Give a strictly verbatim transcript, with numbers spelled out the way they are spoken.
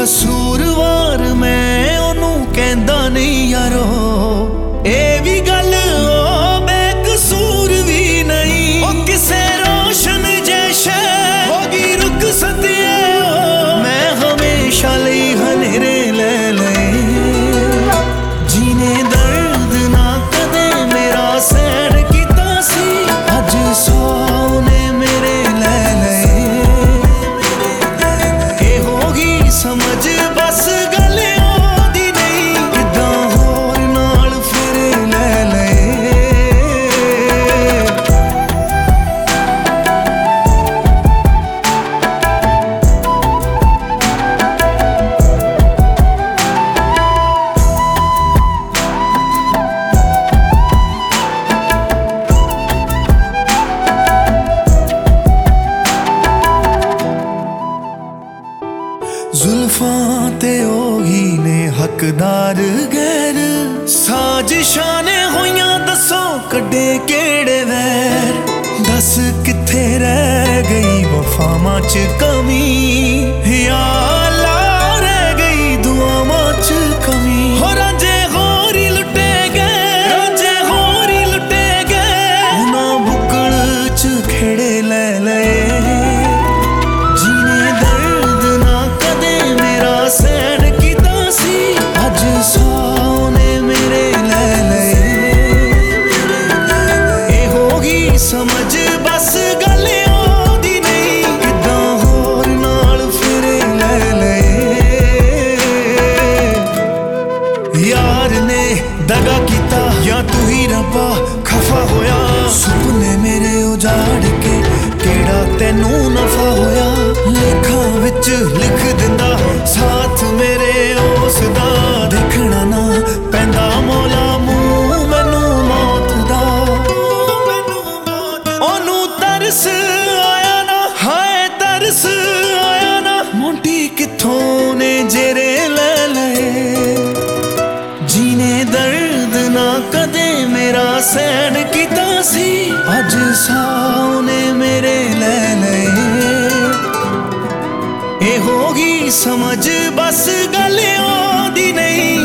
ਕਸੂਰਵਾਰ ਮੈਂ ਉਹਨੂੰ ਕਹਿੰਦਾ ਨਹੀਂ ਯਾਰੋ, ਇਹ ਵੀ ਗੱਲ ਉਹ ਬੇਕਸੂਰ ਵੀ ਨਹੀਂ। ਉਹ ਕਿਸੇ ਰੋਸ਼ਨ ਜੈਸ਼ੇ ਹੋ ਗਈ ਰੁਕ ਸਤਿਏ, ਮੈਂ ਹਮੇਸ਼ਾ ਲਈ ਹਨੇਰੇ ਲੈ ਲਏ। ਜੀਨੇ ਦਰਦ ਨਾ ਕਦੇ ਮੇਰਾ ਸਹਿਣ ਕੀਤਾ ਸੀ, ਅੱਜ ਸੌ ਨੇ ਮੇਰੇ ਲੈ ਲਏ। ਇਹ ਹੋ ਗਈ ਸਮਝ ਬਸ ਗੱਲ ਉਹਦੀ ਨਹੀਂ, ਕਿੱਦਾਂ ਹੋਰ ਨਾਲ ਫਿਰ ਲੈ ਲਏ। ਜ਼ੁਲਫਾਂ ਤੇ ਉਹੀ ਨੇ ਹੱਕਦਾਰ ਗੈਰ, ਸਾਜ਼ਿਸ਼ਾਂ ਨੇ ਹੋਈਆਂ ਦੱਸੋ ਕੱਢੇ ਕਿਹੜੇ ਵੈਰ। ਦੱਸ ਕਿੱਥੇ ਰਹਿ ਗਈ ਵਫਾਵਾਂ ਚ ਕਮੀ, ਯਾ ਅੱਲਾ ਰਹਿ ਗਈ ਦੁਆਵਾਂ ਚ ਕਮੀ। ਹੋ ਰਾਂਝੇ ਹੋਰ ਹੀ ਲੁੱਟੇ ਗਏ, ਰਾਂਝੇ ਹੋਰ ਹੀ ਲੁੱਟੇ ਗਏ, ਉਹਨਾਂ ਬੁੱਕਲ ਚ ਖੇੜੇ ਲੈ ਲਏ। ਸਹਿਣ ਕੀਤਾ ਸੀ, ਅੱਜ ਸੌ ਨੇ ਮੇਰੇ ਲੈ ਲਏ। ਇਹ ਹੋ ਗਈ ਸਮਝ ਬਸ ਗੱਲ ਉਹਦੀ ਨਹੀਂ, ਕਿੱਦਾਂ ਹੋਰ ਨਾਲ ਫਿਰ ਲੈ ਲਏ। ਯਾਰ ਨੇ ਦਗਾ ਕੀਤਾ ਜਾਂ ਤੂੰ ਹੀ ਰੱਬਾ ਖਫਾ ਹੋਇਆ, ਸੁਪਨੇ ਮੇਰੇ ਉਜਾੜ ਕੇ ਕਿਹੜਾ ਤੈਨੂੰ ਨਫਾ ਹੋਇਆ। ਲੇਖਾਂ ਵਿੱਚ ਲਿਖ ਦਿੰਦਾ ਸਾਥ ਮੇਰੇ ਉਸ ਦਾ, ਦੇਖਣਾ ਨਾ ਪੈਂਦਾ ਮੌਲਾ ਮੂੰਹ ਮੈਨੂੰ ਮੌਤ ਦਾ। ਉਹਨੂੰ ਤਰਸ ਆਇਆ ਨਾ, ਹਾਏ ਤਰਸ ਆਇਆ ਨਾ, ਮੋਢੀ ਕਿੱਥੋਂ ਨੇ ਜੇਰੇ ਲੈ ਲਏ। ਜੀਨੇ ਦਰਦ ਨਾ ਕਦੇ ਮੇਰਾ ਸਹਿਣ ਕੀਤਾ ਸੀ, ਅੱਜ ਸੌ ਨੇ ਮੇਰੇ ਲੈ ਲਏ। ਇਹ ਹੋ ਗਈ ਸਮਝ ਬਸ ਗੱਲ ਉਹਦੀ ਨਹੀਂ,